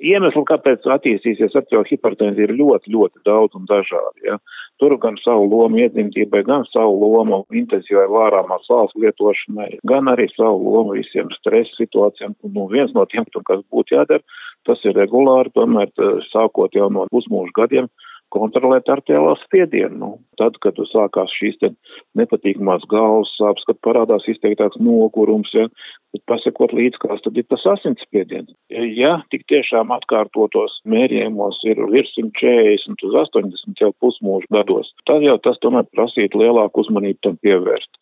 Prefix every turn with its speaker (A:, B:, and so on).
A: Iemesli, kāpēc attīstīsies arteriāla hipertenzija, ir ļoti, ļoti daudz un dažādi. Ja. Tur gan savu lomu iedzimtībai, gan savu lomu intensīvai vārāmās sāls lietošanai, gan arī savu lomu visiem stresa situācijām. Viens no tiem, kas būtu jādara, tas ir regulāri, tomēr sākot jau no pusmūža gadiem, kontrolēt arteriālās spiedienu. Tad, kad sākās šīs nepatīkamās galvas sāpes, kad parādās izteiktāks nogurums, ja, tad pasakot līdz, kāds tad ir tas asinsspiediens. Ja tik tiešām atkārtotos mērījumos ir virs 140 uz 80 jau pusmūža gados, tad jau tas tomēr prasītu lielāku uzmanību tam pievērst.